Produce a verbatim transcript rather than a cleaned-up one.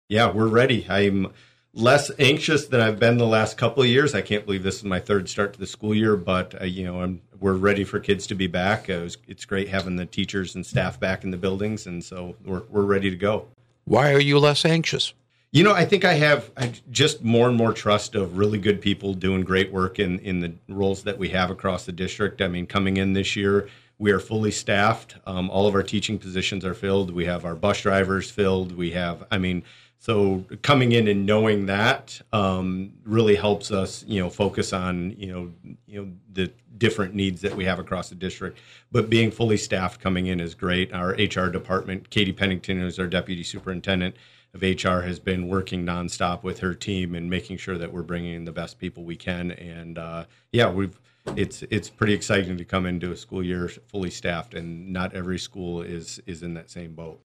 Yeah, we're ready. I'm less anxious than I've been the last couple of years. I can't believe this is my third start to the school year, but uh, you know, I'm, we're ready for kids to be back. It was, it's great having the teachers and staff back in the buildings, and so we're we're ready to go. Why are you less anxious? You know, I think I have I just more and more trust of really good people doing great work in, in the roles that we have across the district. I mean, coming in this year, we are fully staffed. Um, all of our teaching positions are filled. We have our bus drivers filled. We have, I mean, so coming in and knowing that um, really helps us, you know, focus on, you know, you know, the different needs that we have across the district. But being fully staffed coming in is great. Our H R department, Katie Pennington, who's our deputy superintendent of H R, has been working nonstop with her team and making sure that we're bringing in the best people we can. And uh, yeah, we've it's it's pretty exciting to come into a school year fully staffed, and not every school is is in that same boat.